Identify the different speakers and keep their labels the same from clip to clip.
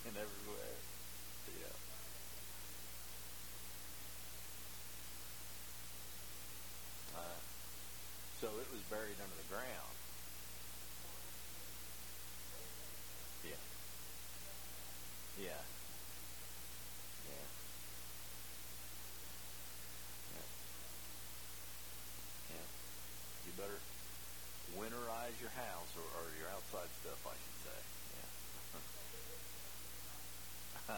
Speaker 1: and everywhere. Yeah. So it was buried under the ground. Yeah. Yeah. Yeah. Yeah. Yeah. You better winterize your house or your outside stuff, I should say. Yeah.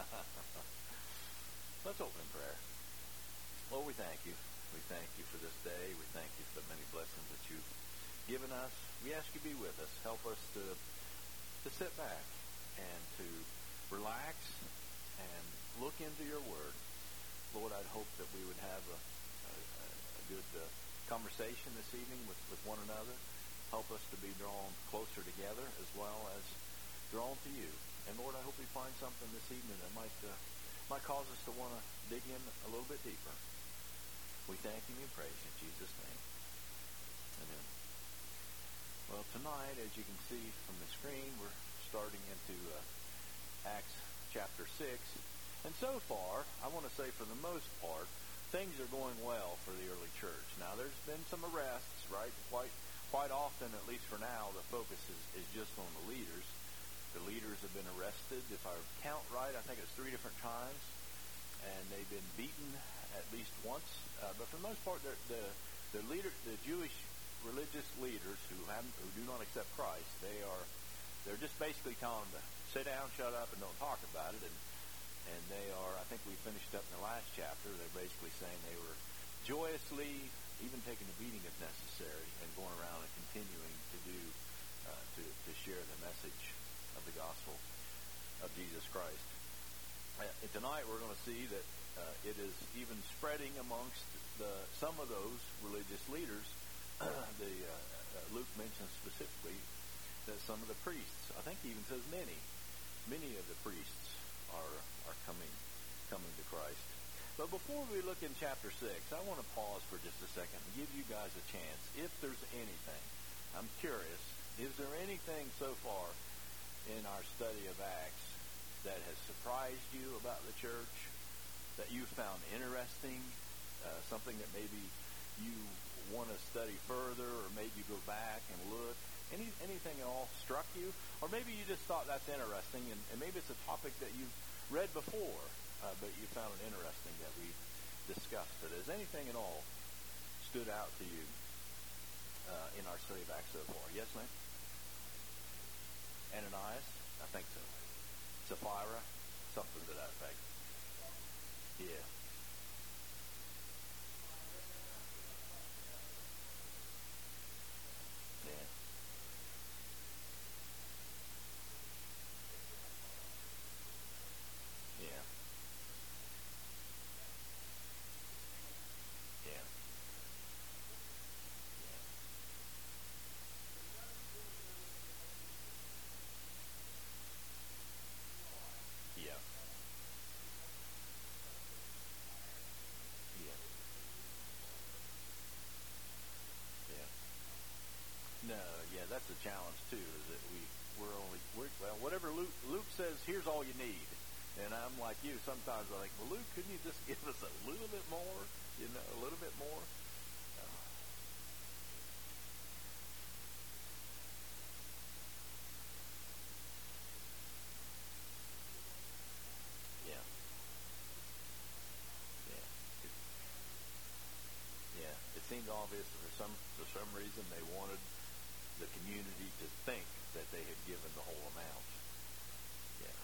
Speaker 1: Let's open in prayer. Lord, we thank you. We thank you for this day. We thank you for the many blessings that you've given us. We ask you to be with us. Help us to sit back and to relax and look into your word. Lord, I'd hope that we would have a good conversation this evening with one another. Help us to be drawn closer together as well as drawn to you. And Lord, I hope we find something this evening that might cause us to want to dig in a little bit deeper. We thank you and praise you in Jesus' name. Amen. Well, tonight, as you can see from the screen, we're starting into Acts chapter 6. And so far, I want to say for the most part, things are going well for the early church. Now, there's been some arrests, right? Quite often, at least for now, the focus is just on the leaders. The leaders have been arrested. If I count right, I think it's 3 different times. And they've been beaten at least once. But for the most part, the Jewish religious leaders who do not accept Christ, they're just basically telling them to sit down, shut up, and don't talk about it. And they are, I think we finished up in the last chapter, they're basically saying they were joyously, even taking a beating if necessary, and going around and continuing to do, to share the message of the gospel of Jesus Christ. Tonight we're going to see that it is even spreading amongst some of those religious leaders. Luke mentions specifically that some of the priests, I think he even says many of the priests are coming to Christ. But before we look in chapter 6, I want to pause for just a second and give you guys a chance. If there's anything, I'm curious, is there anything so far in our study of Acts that has surprised you about the church, that you found interesting, something that maybe you want to study further, or maybe go back and look? Anything at all struck you? Or maybe you just thought that's interesting, and maybe it's a topic that you've read before, but you found it interesting that we discussed it. Has anything at all stood out to you in our study of Acts so far? Yes, ma'am? Ananias? I think so. Sapphira? Something to that effect. Yeah. Yeah. Yeah. Yeah. Yeah. Yeah. Yeah. Yeah. No, yeah, that's a challenge too. Is that well, whatever Luke says, here's all you need. And I'm like you. Sometimes I think, well, Luke, couldn't you just give us a little bit more? A little bit more. Uh, yeah, yeah, yeah. It seemed obvious that for some reason they wanted the community to think that they had given the whole amount. Yeah,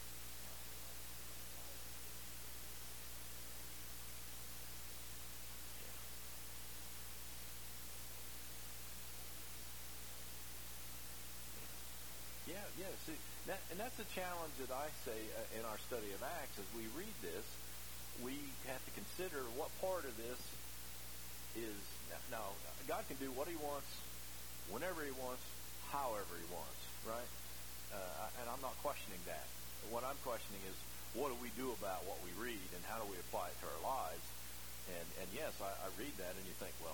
Speaker 1: yeah, yeah, yeah. See, and that's a challenge that I say in our study of Acts. As we read this, we have to consider what part of this is now. God can do what He wants, whenever He wants, however He wants, right? And I'm not questioning that. What I'm questioning is, what do we do about what we read, and how do we apply it to our lives? And yes, I read that, and you think, well,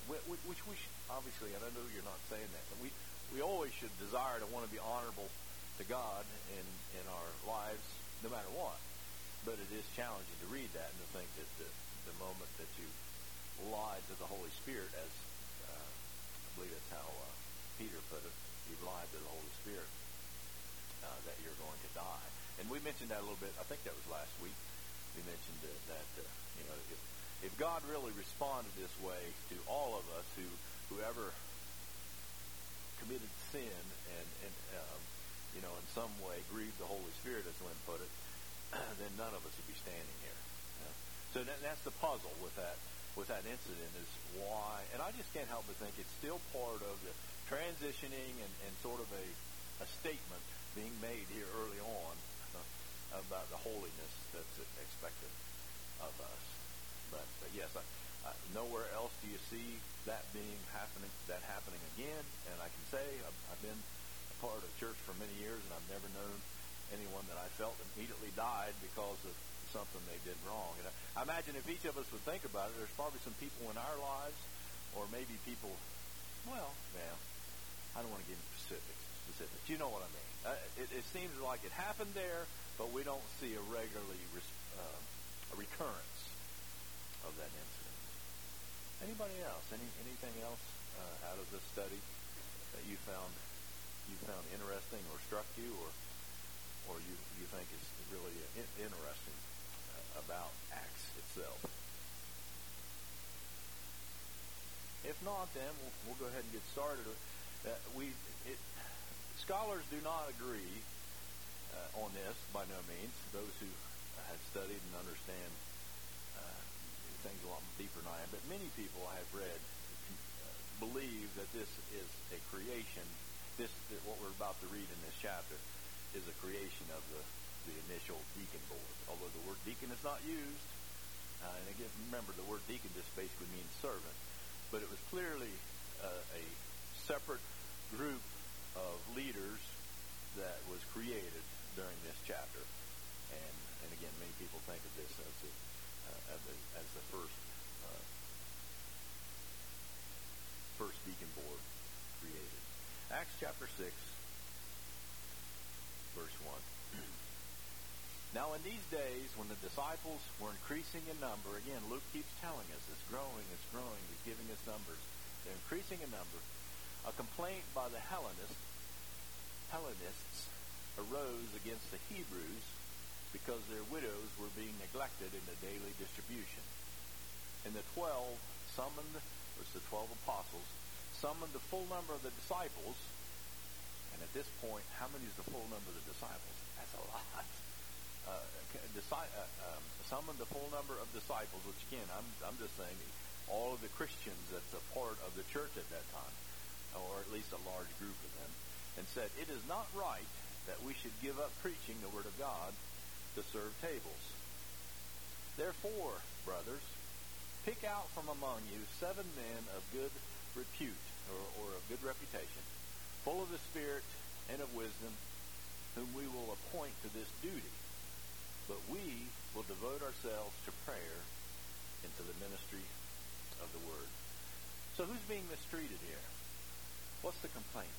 Speaker 1: which we should, obviously, and I know you're not saying that, but we always should desire to want to be honorable to God in our lives, no matter what. But it is challenging to read that and to think that the moment that you lied to the Holy Spirit, as I believe that's how Peter put it, you lied to the Holy Spirit, that you're going to die. And we mentioned that a little bit. I think that was last week. We mentioned that if God really responded this way to all of us whoever committed sin and in some way grieved the Holy Spirit, as Lynn put it, then none of us would be standing here. So that's the puzzle with that incident, is why. And I just can't help but think it's still part of the transitioning and sort of a statement being made here early on about the holiness that's expected of us. But yes, nowhere else do you see that happening again. And I can say I've been a part of church for many years, and I've never known anyone that I felt immediately died because of something they did wrong. And I imagine if each of us would think about it, there's probably some people in our lives, or maybe people, I don't want to get into specifics. You know what I mean. It seems like it happened there, but we don't see a a recurrence of that incident. Anybody else? Anything else out of this study that you found interesting or struck you, or you think is really interesting about Acts itself? If not, then we'll go ahead and get started. Scholars do not agree on this by no means. Those who have studied and understand things a lot deeper than I am, but many people I have read believe that this is a creation. What we're about to read in this chapter is a creation of the initial deacon board. Although the word deacon is not used, and again, remember the word deacon just basically means servant, but it was clearly a separate group of leaders that was created during this chapter. And again, many people think of this as the first deacon board created. Acts chapter 6, verse 1. Now in these days, when the disciples were increasing in number, again, Luke keeps telling us, it's growing, he's giving us numbers. They're increasing in number. A complaint by the Hellenists arose against the Hebrews because their widows were being neglected in the daily distribution. And the 12 apostles, summoned the full number of the disciples. And at this point, how many is the full number of the disciples? That's a lot. Summoned the full number of disciples, which again, I'm just saying, all of the Christians that's a part of the church at that time, or at least a large group of them, and said, "It is not right that we should give up preaching the word of God to serve tables. Therefore, brothers, pick out from among you 7 men of good repute, or of good reputation, full of the Spirit and of wisdom, whom we will appoint to this duty. But we will devote ourselves to prayer and to the ministry of the word." So who's being mistreated here? What's the complaint?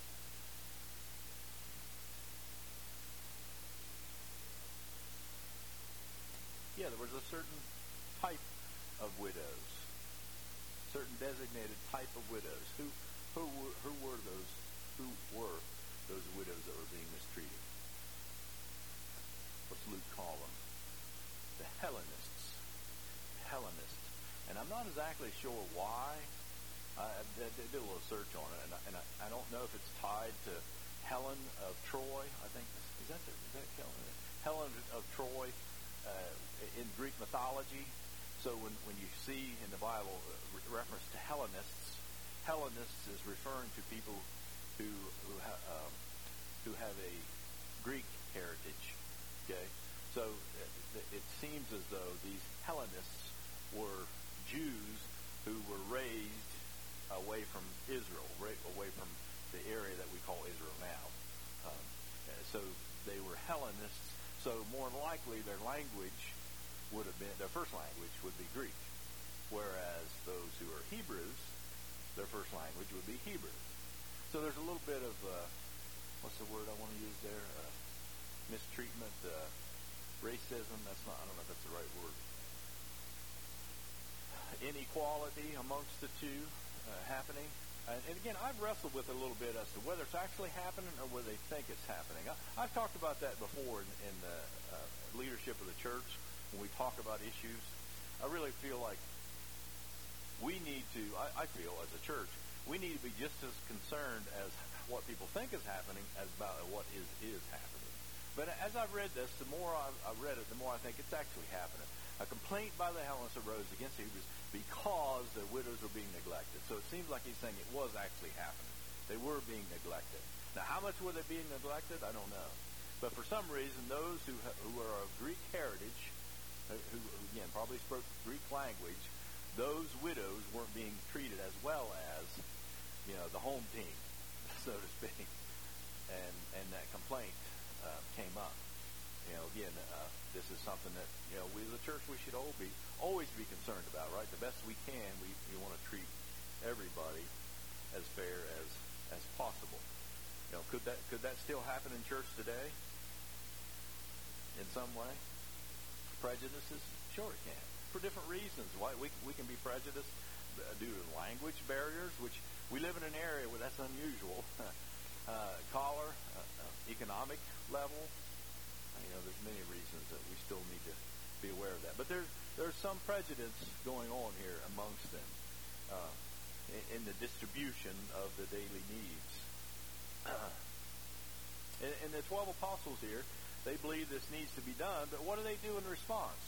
Speaker 1: Yeah, there was a certain type of widows, certain designated type of widows. Who were those? Who were those widows that were being mistreated? What's Luke call them? The Hellenists. And I'm not exactly sure why. I did a little search on it, and I don't know if it's tied to Helen of Troy. I think is that Helen of Troy in Greek mythology. So when you see in the Bible reference to Hellenists is referring to people who have a Greek heritage. Okay, so it seems as though these Hellenists were Jews who were raised away from Israel, away from the area that we call Israel now. So they were Hellenists. So more than likely their language would have been, their first language would be Greek. Whereas those who are Hebrews, their first language would be Hebrew. So there's a little bit of what's the word I want to use there? Mistreatment, racism. That's not. I don't know if that's the right word. Inequality amongst the two happening. And again, I've wrestled with it a little bit as to whether it's actually happening or whether they think it's happening. I've talked about that before in the leadership of the church when we talk about issues. I really feel like we need to, I feel as a church, we need to be just as concerned as what people think is happening as about what is happening. But as I've read this, the more I've read it, the more I think it's actually happening. A complaint by the Hellenists arose against the Hebrews because the widows were being neglected. So it seems like he's saying it was actually happening. They were being neglected. Now, how much were they being neglected? I don't know. But for some reason, those who are of Greek heritage, who again probably spoke Greek language, those widows weren't being treated as well as, the home team, so to speak. And that complaint came up. Again, this is something that, we as a church, we should always be concerned about, right? The best we can, we want to treat everybody as fair as possible. Could that still happen in church today? In some way? Prejudices? Sure it can. For different reasons. Why we can be prejudiced due to language barriers, which we live in an area where that's unusual. Color, economic level. There's many reasons that we still need to be aware of that. But there's some prejudice going on here amongst them in the distribution of the daily needs. And the 12 apostles here, they believe this needs to be done, but what do they do in response?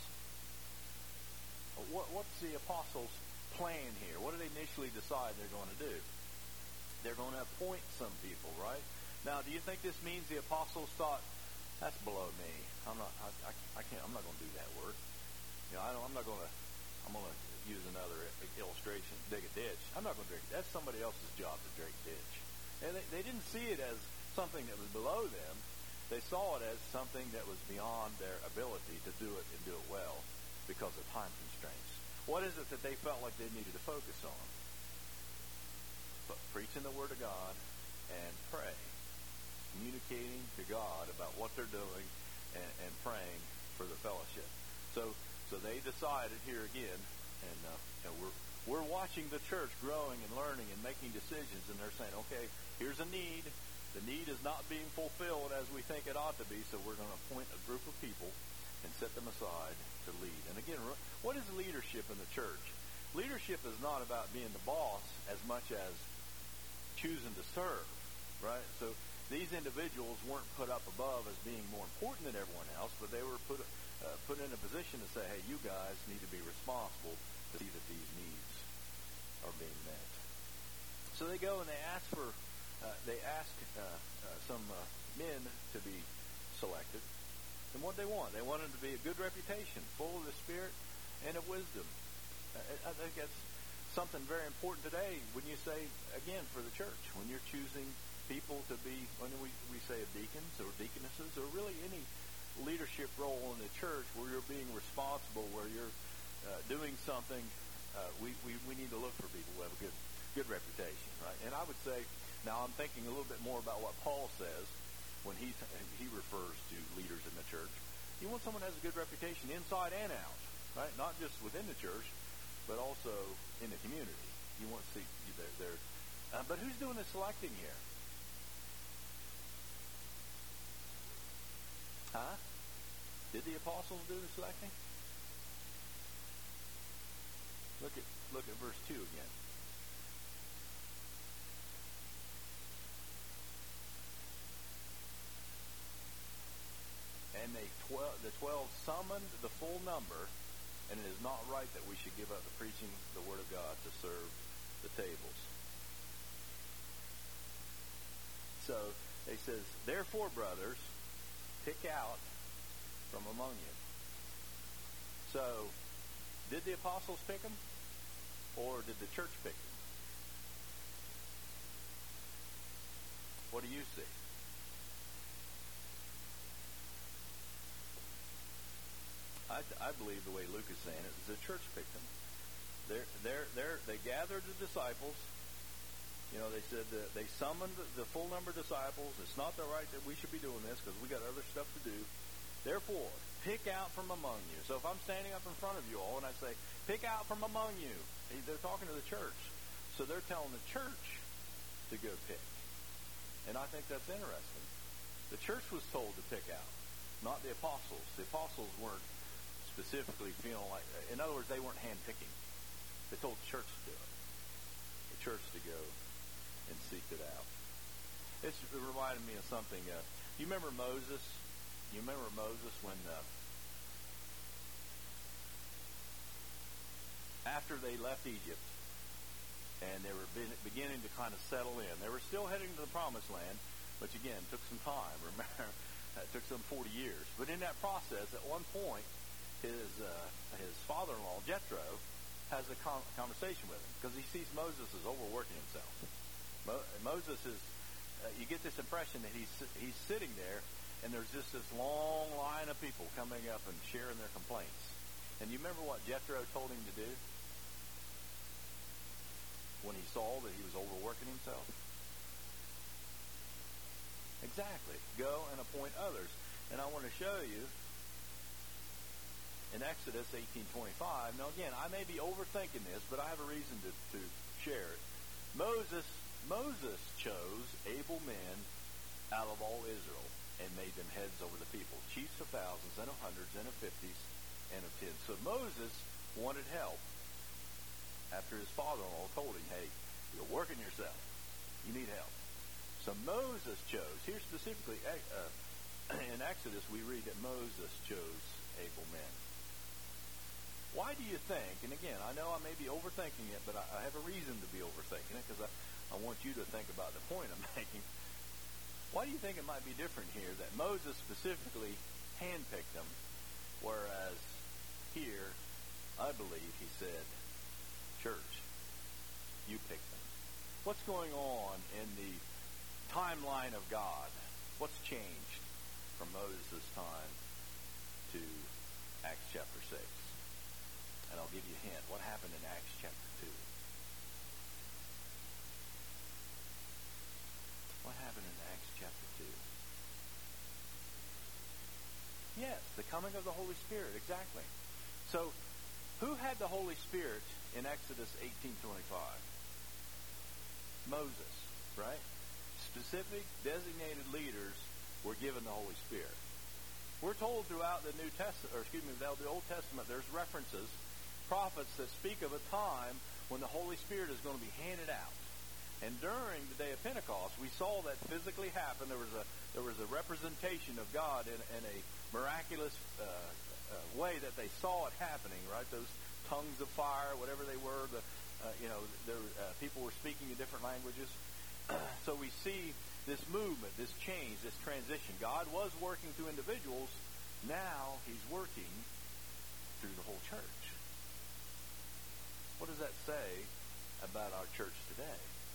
Speaker 1: What's the apostles' plan here? What do they initially decide they're going to do? They're going to appoint some people, right? Now, do you think this means the apostles thought, that's below me. I'm not going to do that work. I'm going to use another illustration. Dig a ditch. I'm not going to dig. That's somebody else's job to dig a ditch. And they didn't see it as something that was below them. They saw it as something that was beyond their ability to do it and do it well because of time constraints. What is it that they felt like they needed to focus on? But preaching the Word of God and pray. Communicating to God about what they're doing and praying for the fellowship. So they decided here again, and we're watching the church growing and learning and making decisions, and they're saying, okay, here's a need. The need is not being fulfilled as we think it ought to be, so we're going to appoint a group of people and set them aside to lead. And again, what is leadership in the church? Leadership is not about being the boss as much as choosing to serve, right? So these individuals weren't put up above as being more important than everyone else, but they were put in a position to say, hey, you guys need to be responsible to see that these needs are being met. So they go and they ask some men to be selected. And what they want? They want them to be a good reputation, full of the Spirit and of wisdom. I think that's something very important today when you say, again, for the church, when you're choosing people to be, when we say deacons or deaconesses, or really any leadership role in the church where you're being responsible, where you're doing something, we need to look for people who have a good reputation, right? And I would say, now I'm thinking a little bit more about what Paul says when he refers to leaders in the church. You want someone who has a good reputation inside and out, right? Not just within the church, but also in the community. You want to see there. But who's doing the selecting here? Huh? Did the apostles do the selecting? Look at verse 2 again. And the 12 summoned the full number, and it is not right that we should give up the preaching of the Word of God to serve the tables. So he says, therefore, brothers, pick out from among you. So, did the apostles pick them, or did the church pick them? What do you see? I believe the way Luke is saying it is the church picked them. They gathered the disciples, They said that they summoned the full number of disciples. It's not the right that we should be doing this because we got other stuff to do. Therefore, pick out from among you. So if I'm standing up in front of you all and I say, pick out from among you, they're talking to the church. So they're telling the church to go pick. And I think that's interesting. The church was told to pick out, not the apostles. The apostles weren't specifically feeling like, in other words, they weren't hand-picking. They told the church to do it. The church to go and seek it out. It reminded me of something. You remember Moses? You remember Moses when after they left Egypt and they were beginning to kind of settle in. They were still heading to the promised land, which again took some time. Remember, it took some 40 years. But in that process, at one point, his father-in-law, Jethro, has a conversation with him because he sees Moses as overworking himself. Moses is, you get this impression that he's sitting there and there's just this long line of people coming up and sharing their complaints. And you remember what Jethro told him to do when he saw that he was overworking himself? Exactly. Go and appoint others. And I want to show you in Exodus 18:25. Now again, I may be overthinking this, but I have a reason to share it. Moses chose able men out of all Israel and made them heads over the people, chiefs of thousands and of hundreds and of fifties and of tens. So Moses wanted help after his father-in-law told him, hey, you're working yourself. You need help. So Moses chose, here specifically in Exodus we read that Moses chose able men. Why do you think, and again, I know I may be overthinking it, but I have a reason to be overthinking it because I want you to think about the point I'm making. Why do you think it might be different here that Moses specifically handpicked them, whereas here, I believe he said, church, you pick them. What's going on in the timeline of God? What's changed from Moses' time to Acts chapter 6? And I'll give you a hint. What happened in Acts chapter 2? What happened in Acts chapter 2? Yes, the coming of the Holy Spirit, exactly. So, who had the Holy Spirit in Exodus 18:25? Moses, right? Specific, designated leaders were given the Holy Spirit. We're told throughout the New Testament, throughout the Old Testament, there's references, prophets that speak of a time when the Holy Spirit is going to be handed out. And during the day of Pentecost, we saw that physically happen. There was a representation of God in a miraculous way that they saw it happening. Right, those tongues of fire, whatever they were. People were speaking in different languages. So we see this movement, this change, this transition. God was working through individuals. Now He's working through the whole church. What does that say about our church today?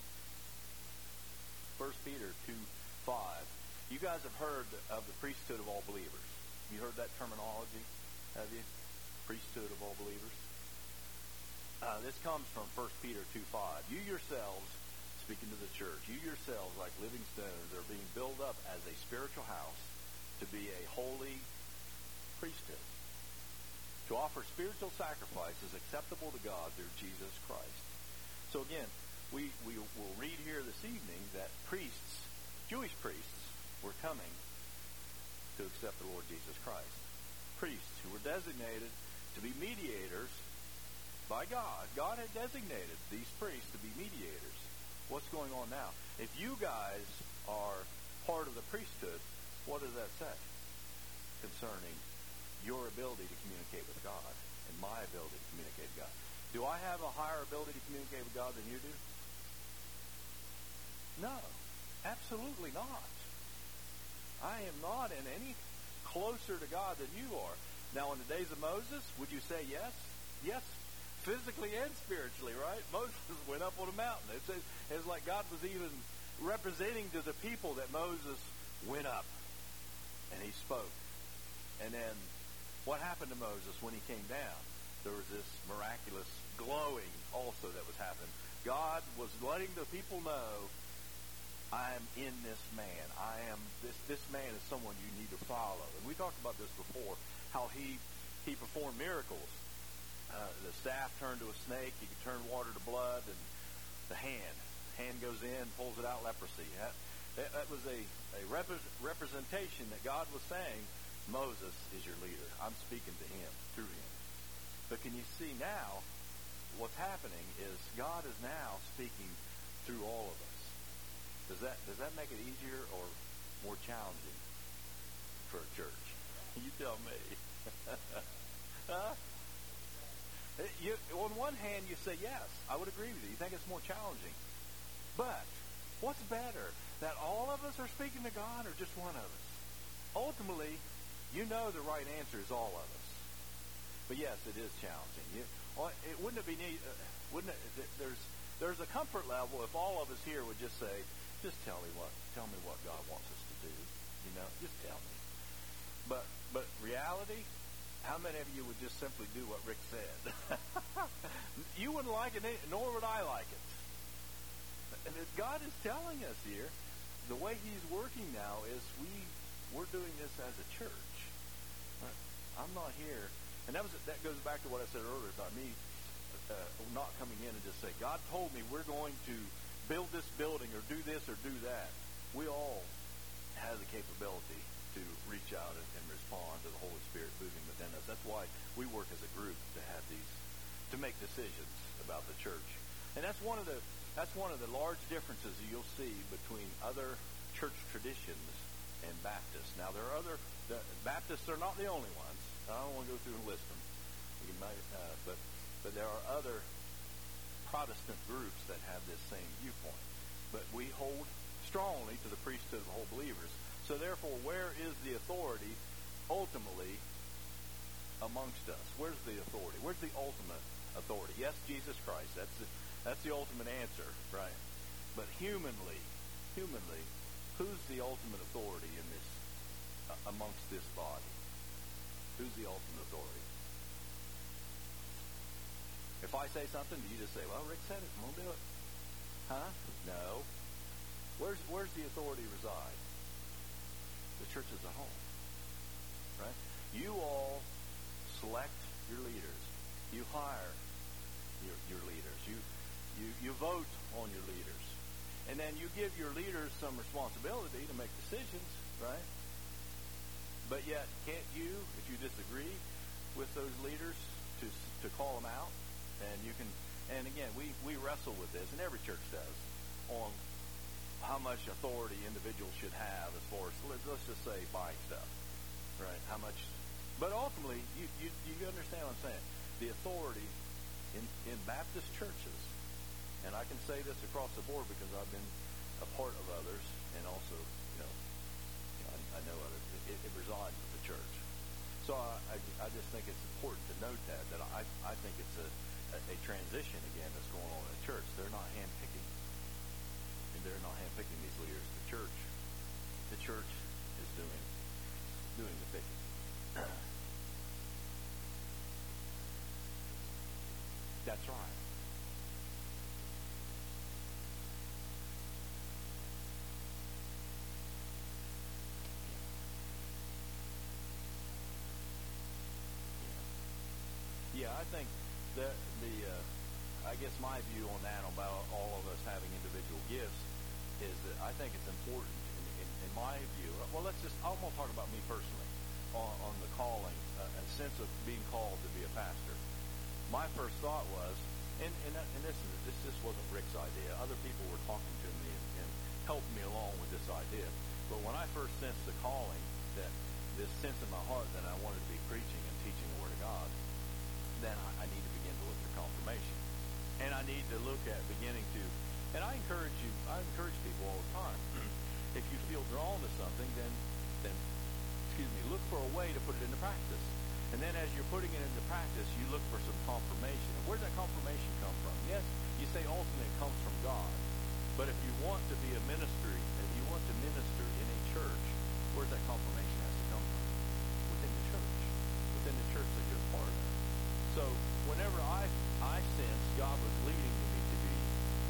Speaker 1: 1 Peter 2:5. You guys have heard of the priesthood of all believers. You heard that terminology, have you? Priesthood of all believers. This comes from 1 Peter 2:5. You yourselves, speaking to the church, you yourselves, like living stones, are being built up as a spiritual house to be a holy priesthood, to offer spiritual sacrifices acceptable to God through Jesus Christ. So again, we will read here this evening that priests, Jewish priests, were coming to accept the Lord Jesus Christ. Priests who were designated to be mediators by God. God had designated these priests to be mediators. What's going on now? If you guys are part of the priesthood, what does that say concerning your ability to communicate with God and my ability to communicate with God? Do I have a higher ability to communicate with God than you do? No, absolutely not. I am not in any closer to God than you are. Now, in the days of Moses, would you say yes? Yes, physically and spiritually, right? Moses went up on a mountain. It's like God was even representing to the people that Moses went up and he spoke. And then what happened to Moses when he came down? There was this miraculous glowing also that was happening. God was letting the people know, I am in this man. This man is someone you need to follow. And we talked about this before, how he performed miracles. The staff turned to a snake. He could turn water to blood. And the hand goes in, pulls it out, leprosy. That was a representation that God was saying, Moses is your leader. I'm speaking to him, through him. But can you see now, what's happening is God is now speaking through all of us. Does that make it easier or more challenging for a church? You tell me. Huh? On one hand, you say, yes, I would agree with you. You think it's more challenging. But what's better? That all of us are speaking to God or just one of us? Ultimately, you know the right answer is all of us. But yes, it is challenging. Wouldn't it be neat? There's a comfort level if all of us here would just say, just tell me what God wants us to do. Just tell me. But reality, how many of you would just simply do what Rick said? You wouldn't like it, nor would I like it. And God is telling us here, the way He's working now is we're doing this as a church. Right? I'm not here, and that goes back to what I said earlier about me not coming in and just say, God told me we're going to build this building or do this or do that. We all have the capability to reach out and respond to the Holy Spirit moving within us. That's why we work as a group to make decisions about the church. And that's one of the large differences you'll see between other church traditions and Baptists. Now, the Baptists are not the only ones. I don't want to go through and list them. But there are other Protestant groups that have this same viewpoint. But we hold strongly to the priesthood of whole believers. So therefore, where is the authority ultimately amongst us? Where's the authority? Where's the ultimate authority? Yes, Jesus Christ. That's the ultimate answer, right? But humanly, who's the ultimate authority in this amongst this body? Who's the ultimate authority? If I say something, do you just say, well, Rick said it, I'm going to do it? Huh? No. Where's the authority reside? The church as a whole. Right? You all select your leaders. You hire your leaders. You vote on your leaders. And then you give your leaders some responsibility to make decisions, right? But yet, can't you, if you disagree with those leaders, to call them out? And again, we wrestle with this, and every church does, on how much authority individuals should have as far as, let's just say, buying stuff, right? How much? But ultimately, you understand what I'm saying. The authority in Baptist churches, and I can say this across the board because I've been a part of others, and also, I know others. It resides with the church. So I just think it's important to note that I think it's a transition again that's going on in the church. They're not handpicking these leaders. The church is doing the picking. That's right. Yeah, I think that I guess my view on that, about all of us having individual gifts, is that I think it's important in my view. Well, I'm going to talk about me personally on the calling, a sense of being called to be a pastor. My first thought was, and this just wasn't Rick's idea. Other people were talking to me and helped me along with this idea. But when I first sensed the calling, that this sense in my heart that I wanted to be preaching and teaching the Word of God, then I need to begin to look for confirmation. And I need to look at beginning to, and I encourage people all the time, if you feel drawn to something, then look for a way to put it into practice. And then as you're putting it into practice, you look for some confirmation. And where does that confirmation come from? Yes, you say ultimately it comes from God. But if you want to be a ministry, if you want to minister in a church, where's that confirmation has to come from? Within the church that you're part of. So whenever I sensed God was leading me to be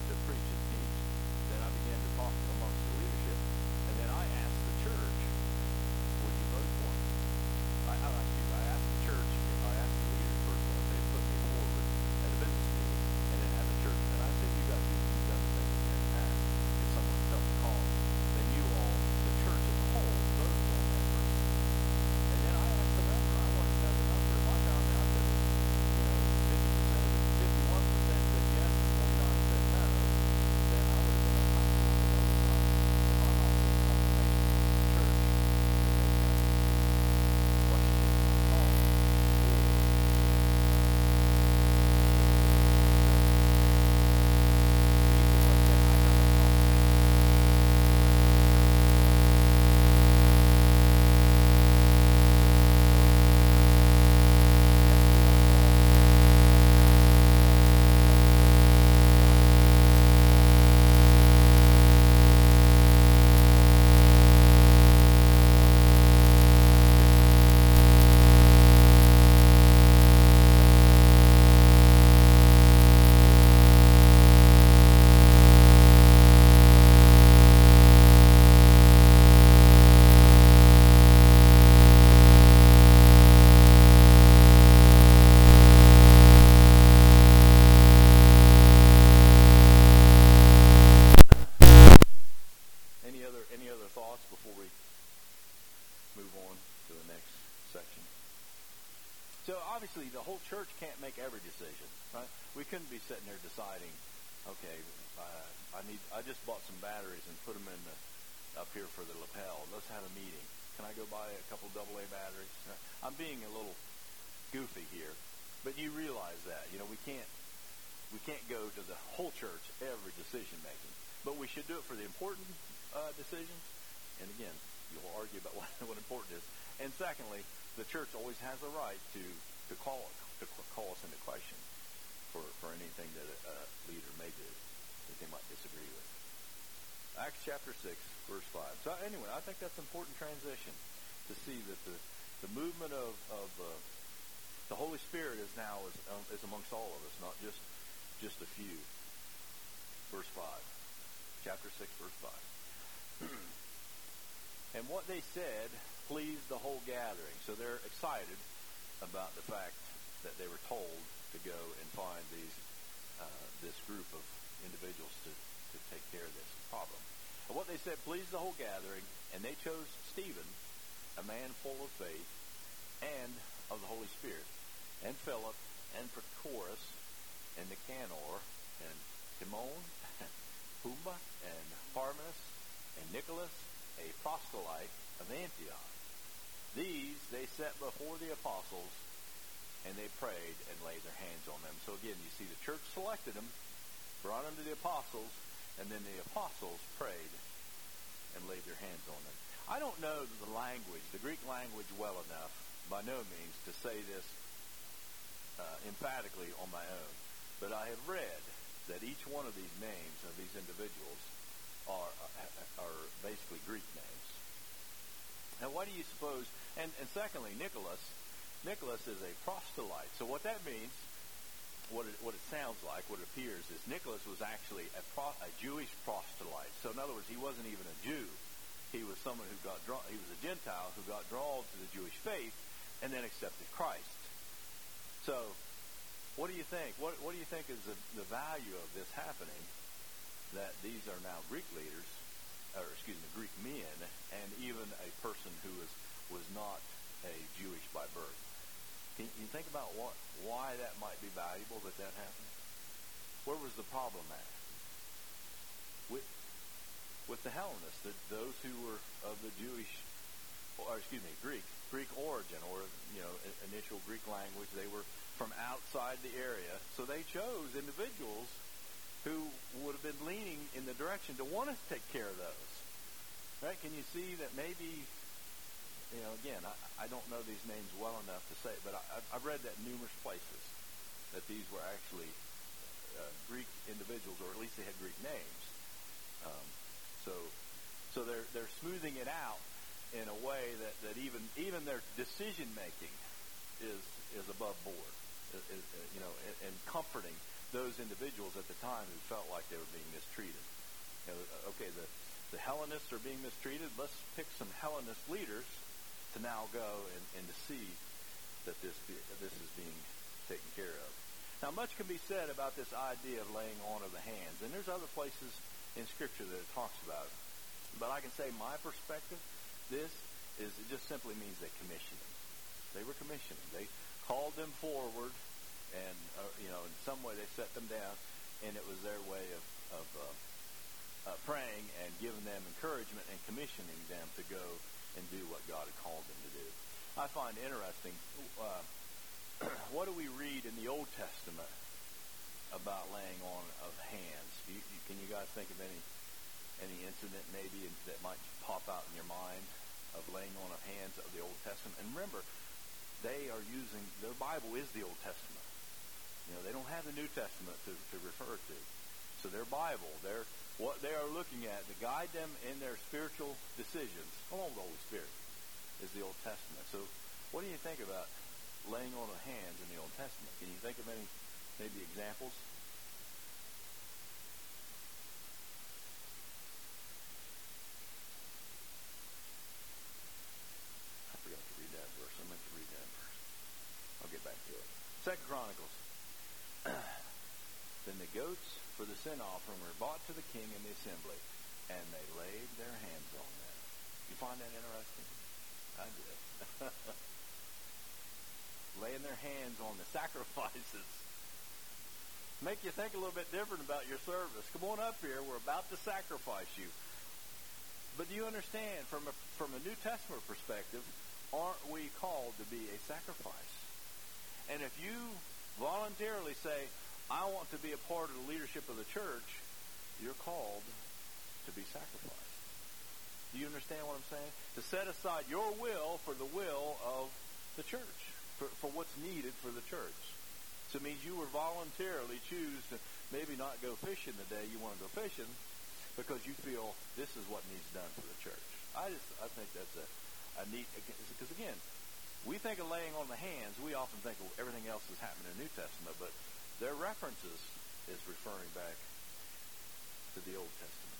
Speaker 1: any other thoughts before we move on to the next section? So obviously the whole church can't make every decision, right? We couldn't be sitting there deciding, okay, I just bought some batteries and put them up here for the lapel. Let's have a meeting. Can I go buy a couple AA batteries? I'm being a little goofy here, but you realize that, we can't go to the whole church every decision making, but we should do it for the important decisions. And again, you'll argue about what important is. And secondly, the church always has a right to call us into question for anything that a leader may do that they might disagree with. Acts chapter 6, verse 5. So anyway, I think that's an important transition to see that the movement of the Holy Spirit is now is amongst all of us, not just a few. Verse 5. Chapter 6, verse 5. And what they said pleased the whole gathering. So they're excited about the fact that they were told to go and find this group of individuals to take care of this problem. And what they said pleased the whole gathering, and they chose Stephen, a man full of faith and of the Holy Spirit, and Philip, and Prochorus, and Nicanor, and Timon, and Pumba, and Parmenas, and Nicholas, a proselyte of Antioch. These they set before the apostles, and they prayed and laid their hands on them. So again, you see the church selected them, brought them to the apostles, and then the apostles prayed and laid their hands on them. I don't know the Greek language well enough, by no means, to say this emphatically on my own. But I have read that each one of these names of these individuals are basically Greek names. Now, why do you suppose? And secondly, Nicholas is a proselyte. So what that means, what it sounds like, what it appears, is Nicholas was actually a Jewish proselyte. So in other words, he wasn't even a Jew. He was someone who got drawn. He was a Gentile who got drawn to the Jewish faith and then accepted Christ. So, what do you think? What do you think is the value of this happening? That these are now Greek leaders, Greek men, and even a person who was not a Jewish by birth. Can you think about why that might be valuable that happened? Where was the problem at? With the Hellenists, those who were of the Greek origin, or initial Greek language, they were from outside the area. So they chose individuals who would have been leaning in the direction to want to take care of those. Right? Can you see that maybe? Again, I don't know these names well enough to say it, but I've read that in numerous places, that these were actually Greek individuals, or at least they had Greek names. So they're smoothing it out in a way that even their decision making is above board, and comforting those individuals at the time who felt like they were being mistreated. Okay, the Hellenists are being mistreated. Let's pick some Hellenist leaders to now go and to see that this is being taken care of. Now, much can be said about this idea of laying on of the hands, and there's other places in Scripture that it talks about it. But I can say my perspective, it just simply means they commissioned them. They were commissioning. They called them forward, and in some way they set them down, and it was their way of praying and giving them encouragement and commissioning them to go and do what God had called them to do. I find interesting, what do we read in the Old Testament about laying on of hands? Can you guys think of any incident maybe that might pop out in your mind of laying on of hands of the Old Testament? And remember, they are using, their Bible is the Old Testament. They don't have the New Testament to refer to. So their Bible, what they are looking at to guide them in their spiritual decisions, along with the Holy Spirit, is the Old Testament. So what do you think about laying on of hands in the Old Testament? Can you think of any maybe examples? I forgot to read that verse. I meant to read that verse. I'll get back to it. 2 Chronicles. Then the goats for the sin offering were brought to the king in the assembly, and they laid their hands on find that interesting? I did. Laying their hands on the sacrifices. Make you think a little bit different about your service. Come on up here. We're about to sacrifice you. But do you understand, from a New Testament perspective, aren't we called to be a sacrifice? And if you voluntarily say, I want to be a part of the leadership of the church, you're called to be sacrificed. Do you understand what I'm saying? To set aside your will for the will of the church, for what's needed for the church. So it means you would voluntarily choose to maybe not go fishing the day you want to go fishing because you feel this is what needs done for the church. I think that's a neat, because again, we think of laying on the hands. We often think of everything else that's happening in the New Testament, but their references is referring back to the Old Testament.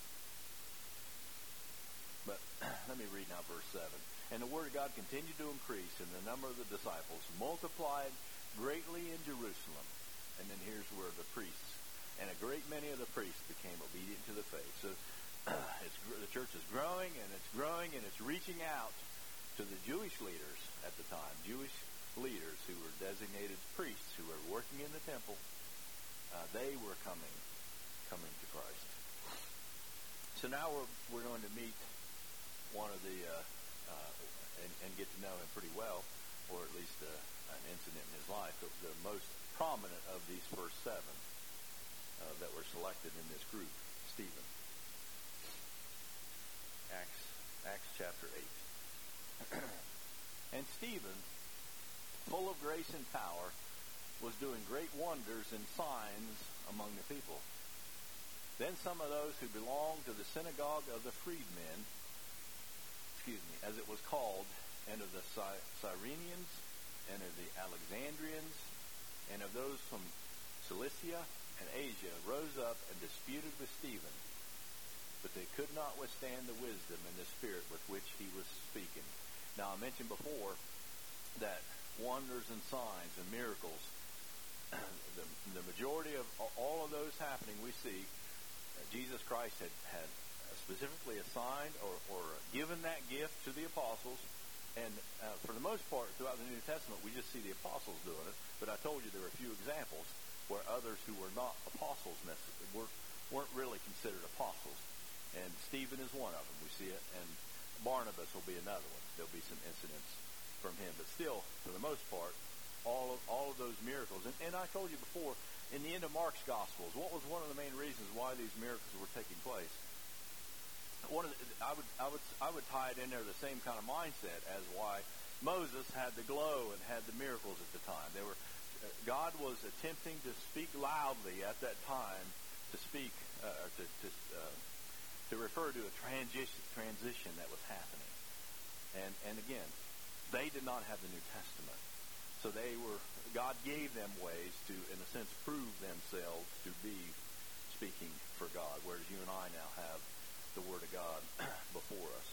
Speaker 1: But let me read now verse 7. And the word of God continued to increase, and the number of the disciples multiplied greatly in Jerusalem. And then here's where the priests, and a great many of the priests became obedient to the faith. So the church is growing, and it's reaching out to the Jewish leaders at the time, Jewish leaders who were designated priests who were working in the temple. They were coming to Christ. So now we're going to meet one of the and get to know him pretty well, or at least an incident in his life. The most prominent of these first seven that were selected in this group, Stephen. Acts chapter 8. And Stephen, full of grace and power, was doing great wonders and signs among the people. Then some of those who belonged to the synagogue of the freedmen, as it was called, and of the Cyrenians, and of the Alexandrians, and of those from Cilicia and Asia, rose up and disputed with Stephen. But they could not withstand the wisdom and the spirit with which he was speaking. Now, I mentioned before that wonders and signs and miracles, the majority of all of those happening, we see Jesus Christ had specifically assigned or given that gift to the apostles. And for the most part, throughout the New Testament, we just see the apostles doing it. But I told you there were a few examples where others who were not apostles weren't really considered apostles. And Stephen is one of them. We see it. And Barnabas will be another one. There'll be some incidents from him. But still, for the most part, all of those miracles. And I told you before, in the end of Mark's Gospels, what was one of the main reasons why these miracles were taking place? I would tie it in there the same kind of mindset as why Moses had the glow and had the miracles at the time. God was attempting to speak loudly at that time, to speak to refer to a transition that was happening. And again, they did not have the New Testament, so God gave them ways to, in a sense, prove themselves to be speaking for God, whereas you and I now have the Word of God before us.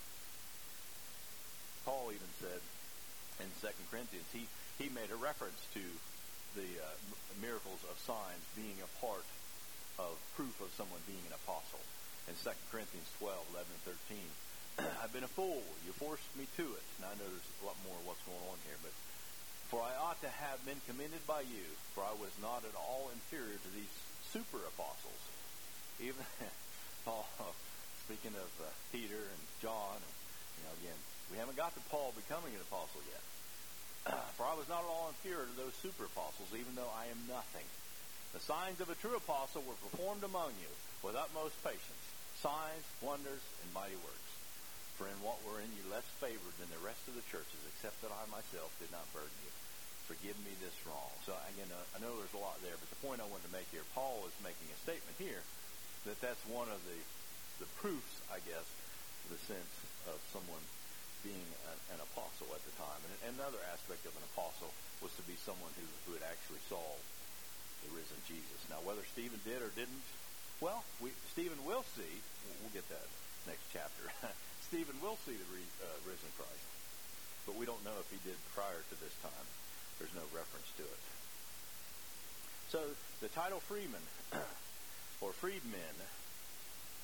Speaker 1: Paul even said in 2 Corinthians, he made a reference to the miracles of signs being a part of proof of someone being an apostle. In 2 Corinthians 12, 11, and 13, I've been a fool. You forced me to it. Now, I know there's a lot more of what's going on here, but for I ought to have been commended by you, for I was not at all inferior to these super apostles. Even Paul, speaking of Peter and John, and again, we haven't got to Paul becoming an apostle yet. For I was not at all inferior to those super apostles, even though I am nothing. The signs of a true apostle were performed among you with utmost patience, signs, wonders, and mighty works. For in what were in you less favored than the rest of the churches, except that I myself did not burden you. Forgive me this wrong. So again, I know there's a lot there, but the point I wanted to make here, Paul is making a statement here that that's one of the proofs, I guess, of the sense of someone being an apostle at the time. And another aspect of an apostle was to be someone who had actually saw the risen Jesus. Now, whether Stephen did or didn't, well, Stephen will see. We'll get that next chapter. Stephen will see the risen Christ. But we don't know if he did prior to this time. There's no reference to it. So the title freeman or freedmen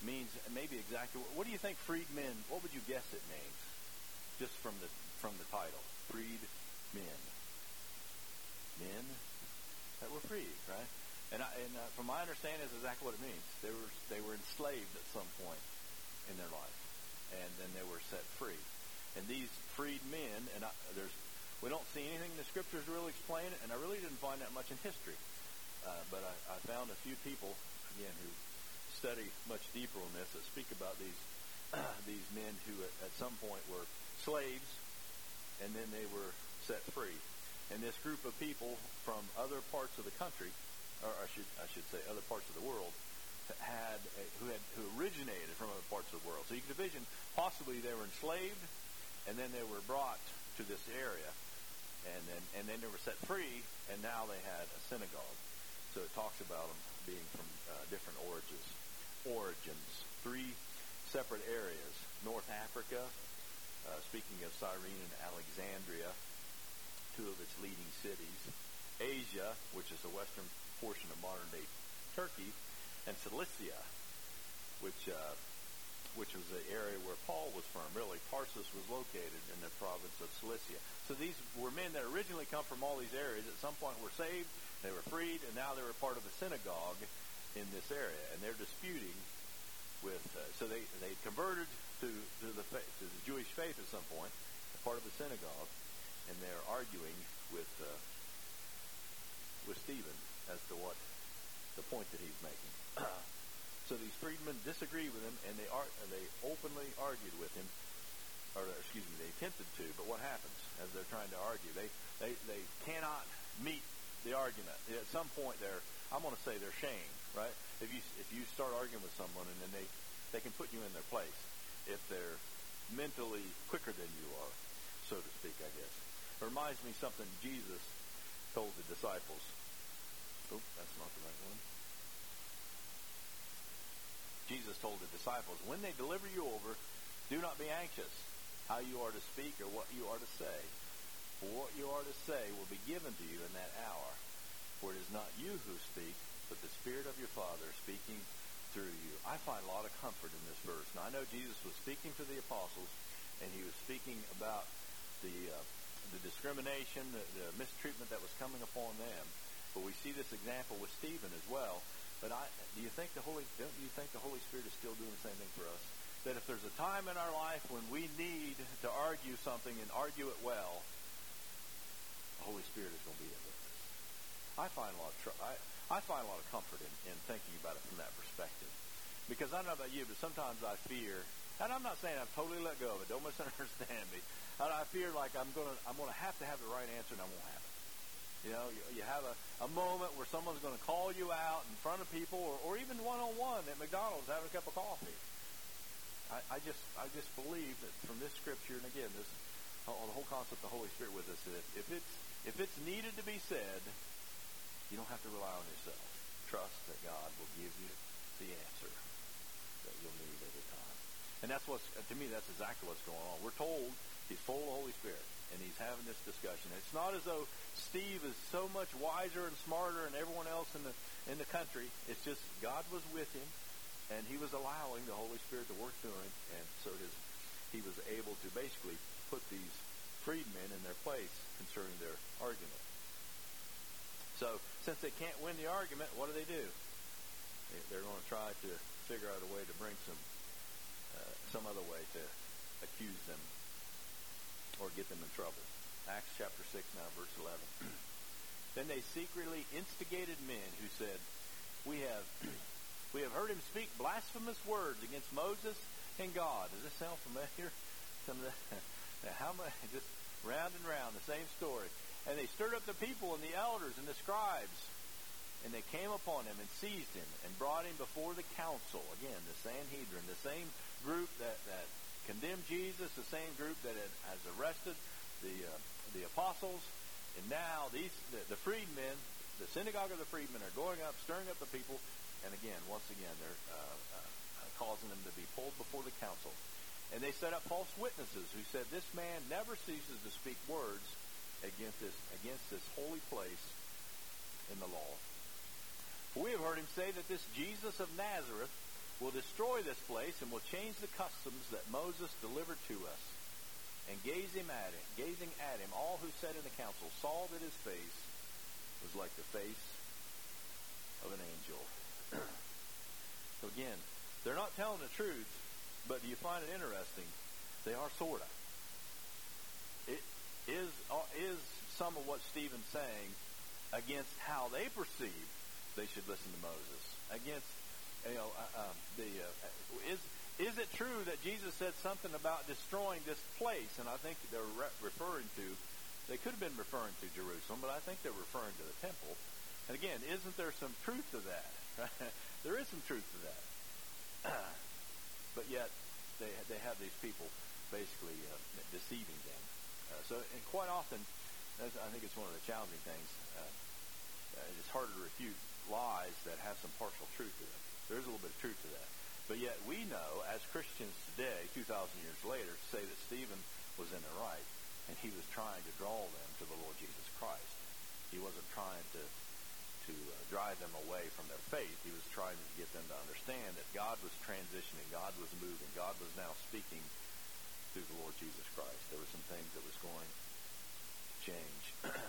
Speaker 1: means maybe exactly, what do you think freedmen, what would you guess it means? Just from the title, freed men. Men that were freed, right? And from my understanding, is exactly what it means. They were enslaved at some point in their life, and then they were set free. And these freed men, and we don't see anything in the scriptures to really explain it, and I really didn't find that much in history. But I found a few people, again, who study much deeper on this, that speak about these these men who at some point were slaves, and then they were set free. And this group of people from other parts of the country, or I should say other parts of the world, who originated from other parts of the world. So you can envision possibly they were enslaved, and then they were brought to this area, and then they were set free, and now they had a synagogue. So it talks about them being from different origins. 3 separate areas. North Africa, speaking of Cyrene and Alexandria, 2 of its leading cities. Asia, which is the western portion of modern-day Turkey, and Cilicia, which was the area where Paul was from. Really, Tarsus was located in the province of Cilicia. So these were men that originally come from all these areas. At some point were saved, they were freed, and now they were part of a synagogue in this area. And they're disputing with, so they converted to the Jewish faith at some point, part of the synagogue, and they're arguing with Stephen as to what the point that he's making. So these freedmen disagreed with him, and they openly argued with him, they attempted to. But what happens as they're trying to argue? They cannot meet the argument. At some point, I'm going to say they're shamed, right? If you start arguing with someone, and then they can put you in their place if they're mentally quicker than you are, so to speak, I guess. It reminds me of something Jesus told the disciples. Oh, that's not the right one. Jesus told the disciples, when they deliver you over, do not be anxious how you are to speak or what you are to say. For what you are to say will be given to you in that hour. For it is not you who speak, but the Spirit of your Father speaking through you. I find a lot of comfort in this verse. Now, I know Jesus was speaking to the apostles, and he was speaking about the discrimination, the mistreatment that was coming upon them. But we see this example with Stephen as well. But don't you think the Holy Spirit is still doing the same thing for us? That if there's a time in our life when we need to argue something and argue it well, the Holy Spirit is going to be in with us. I find a lot of comfort in thinking about it from that perspective. Because I don't know about you, but sometimes I fear, and I'm not saying I've totally let go of it, don't misunderstand me. I fear like I'm going to have the right answer, and I won't have it. You know, you have a moment where someone's going to call you out in front of people, or even one-on-one at McDonald's having a cup of coffee. I just believe that from this scripture, and again, the whole concept of the Holy Spirit with us, that if it's needed to be said, you don't have to rely on yourself. Trust that God will give you the answer that you'll need at the time. And that's to me, that's exactly what's going on. We're told he's full of the Holy Spirit, and he's having this discussion. It's not as though Steve is so much wiser and smarter than everyone else in the country. It's just God was with him, and he was allowing the Holy Spirit to work through him, and so he was able to basically put these freedmen in their place concerning their argument. So, since they can't win the argument, what do? They're going to try to figure out a way to bring some other way to accuse them or get them in trouble. Acts chapter 6 now, verse 11. Then they secretly instigated men who said, We have heard him speak blasphemous words against Moses and God. Does this sound familiar? Just round and round, the same story. And they stirred up the people and the elders and the scribes, and they came upon him and seized him and brought him before the council. Again, the Sanhedrin, the same group that condemned Jesus, the same group that has arrested the apostles. And now the freedmen, the synagogue of the freedmen, are going up, stirring up the people, and once again, they're causing them to be pulled before the council. And they set up false witnesses who said, This man never ceases to speak words against this holy place in the law. For we have heard him say that this Jesus of Nazareth will destroy this place and will change the customs that Moses delivered to us. And gazing at him, all who sat in the council saw that his face was like the face of an angel. So again, they're not telling the truth, but do you find it interesting? They are sort of. It is some of what Stephen's saying against how they perceive they should listen to Moses. Against, is it true that Jesus said something about destroying this place? And I think they're referring to, they could have been referring to Jerusalem, but I think they're referring to the temple. And again, isn't there some truth to that? There is some truth to that. But yet, they have these people basically deceiving them. And quite often, I think it's one of the challenging things. It's harder to refute lies that have some partial truth to them. There is a little bit of truth to that. But yet we know, as Christians today, 2,000 years later, say that Stephen was in the right, and he was trying to draw them to the Lord Jesus Christ. He wasn't trying to drive them away from their faith. He was trying to get them to understand that God was transitioning, God was moving, God was now speaking through the Lord Jesus Christ. There were some things that was going to change.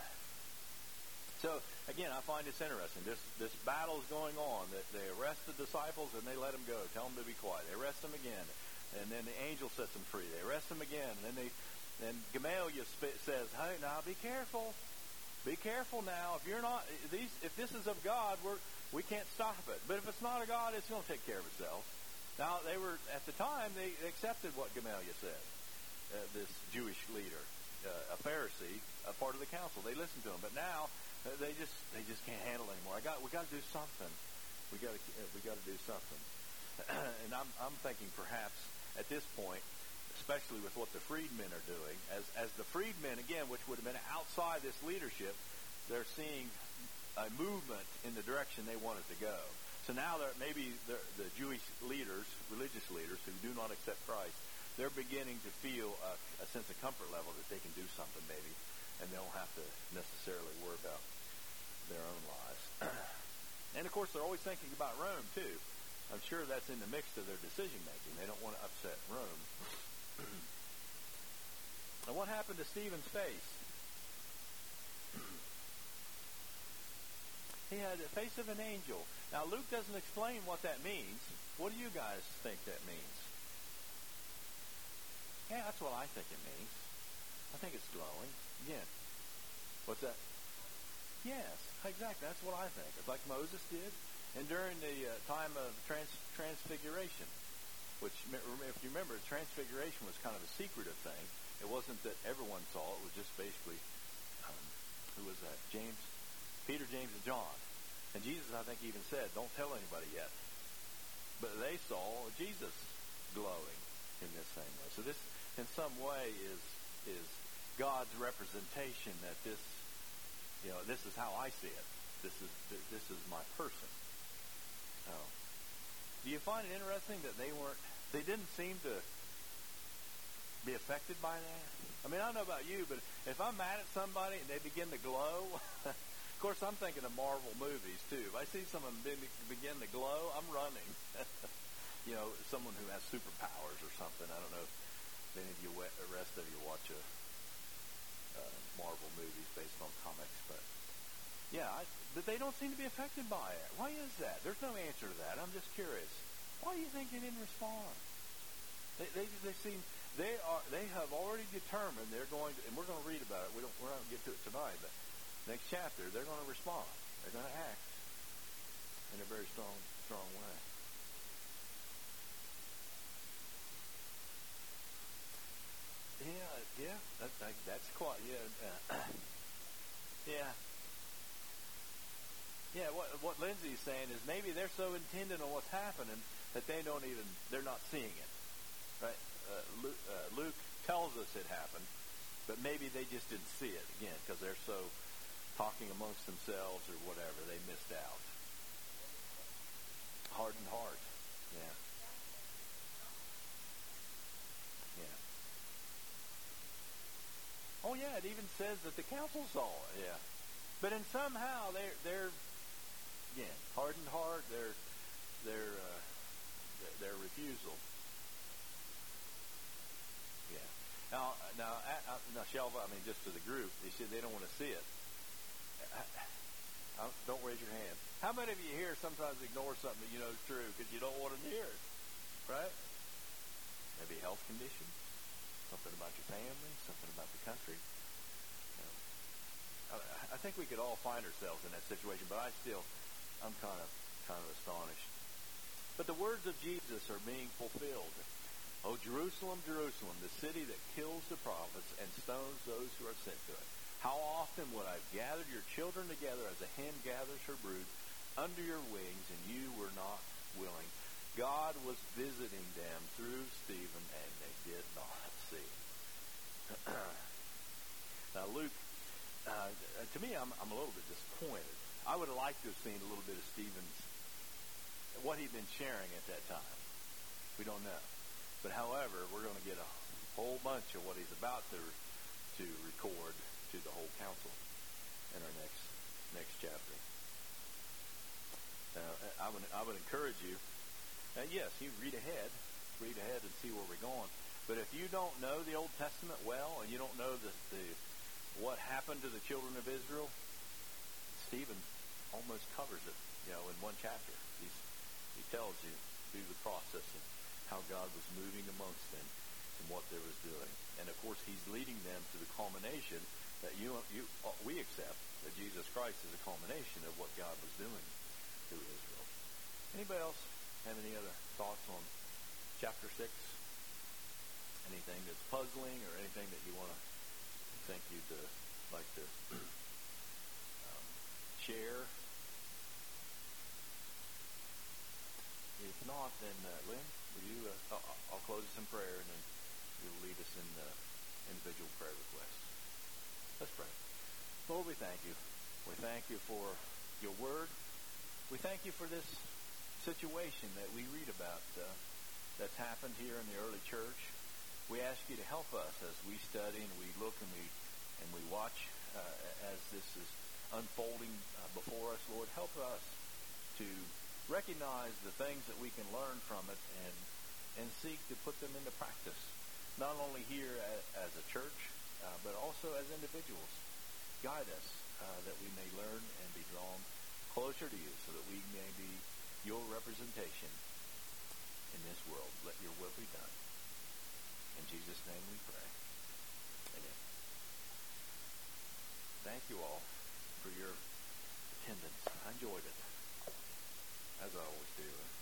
Speaker 1: So, again, I find this interesting. This battle is going on. That they arrest the disciples and they let them go. Tell them to be quiet. They arrest them again. And then the angel sets them free. They arrest them again. And then Gamaliel says, hey, now be careful. Be careful now. If this is of God, we can't stop it. But if it's not of God, it's going to take care of itself. Now, at the time, they accepted what Gamaliel said. This Jewish leader, a Pharisee, a part of the council. They listened to him. But now, they just can't handle it anymore. We got to do something. We got to do something. And I'm thinking perhaps at this point, especially with what the freedmen are doing, as the freedmen again, which would have been outside this leadership, they're seeing a movement in the direction they wanted to go. So now maybe the Jewish leaders, religious leaders who do not accept Christ, they're beginning to feel a sense of comfort level that they can do something maybe. And they don't have to necessarily worry about their own lives. And, of course, they're always thinking about Rome, too. I'm sure that's in the mix of their decision-making. They don't want to upset Rome. And what happened to Stephen's face? He had the face of an angel. Now, Luke doesn't explain what that means. What do you guys think that means? Yeah, that's what I think it means. I think it's glowing. Again, what's that? Yes, exactly. That's what I think. It's like Moses did. And during the time of transfiguration, which, if you remember, transfiguration was kind of a secretive thing. It wasn't that everyone saw it. It was just basically, who was that? Peter, James, and John. And Jesus, I think, even said, don't tell anybody yet. But they saw Jesus glowing in this same way. So this, in some way, is God's representation that this is how I see it. This is my person. Oh. Do you find it interesting that they didn't seem to be affected by that? I mean, I don't know about you, but if I'm mad at somebody and they begin to glow, of course I'm thinking of Marvel movies too. If I see someone begin to glow, I'm running. Someone who has superpowers or something. I don't know if any of you, the rest of you, watch Marvel movies based on comics, but but they don't seem to be affected by it. Why is that? There's no answer to that. I'm just curious. Why do you think they didn't respond? They have already determined they're going to, and we're going to read about it. We're not going to get to it tonight, but next chapter they're going to respond. They're going to act in a very strong way. Yeah, that's quite, Yeah, what Lindsay's saying is maybe they're so intended on what's happening that they're not seeing it, right? Luke tells us it happened, but maybe they just didn't see it, again, because they're so talking amongst themselves or whatever. They missed out. Hardened heart, yeah. Oh yeah, it even says that the council saw it. Yeah, but in somehow they're again hardened heart. their refusal. Yeah. Now, Shelva, just to the group, they said they don't want to see it. Don't raise your hand. How many of you here sometimes ignore something that you know is true because you don't want to hear it? Right? Maybe a health condition, something about your family, something about the country. I think we could all find ourselves in that situation, but I'm kind of astonished. But the words of Jesus are being fulfilled. Oh, Jerusalem, Jerusalem, the city that kills the prophets and stones those who are sent to it. How often would I have gathered your children together as a hen gathers her brood under your wings, and you were not willing. God was visiting them through Stephen, and they did not see it. Now, Luke, to me, I'm a little bit disappointed. I would have liked to have seen a little bit of Stephen's, what he'd been sharing at that time. We don't know. But however, we're going to get a whole bunch of what he's about to record to the whole council in our next chapter. Now, I would encourage you, and yes, you read ahead and see where we're going. But if you don't know the Old Testament well, and you don't know what happened to the children of Israel, Stephen almost covers it, in one chapter. He tells you through the process of how God was moving amongst them and what they was doing. And of course, he's leading them to the culmination that we accept that Jesus Christ is a culmination of what God was doing through Israel. Anybody else have any other thoughts on chapter 6? Anything that's puzzling or anything that you want to think you'd like to share? If not, then Lynn, will you? I'll close us in prayer, and then you'll lead us in individual prayer requests. Let's pray. Lord, we thank you. We thank you for your word. We thank you for this situation that we read about that's happened here in the early church. We ask you to help us as we study and we look and we watch as this is unfolding before us. Lord, help us to recognize the things that we can learn from it and seek to put them into practice, not only here as a church, but also as individuals. Guide us that we may learn and be drawn closer to you so that we may be your representation in this world. Let your will be done. In Jesus' name we pray. Amen. Thank you all for your attendance. I enjoyed it, as I always do.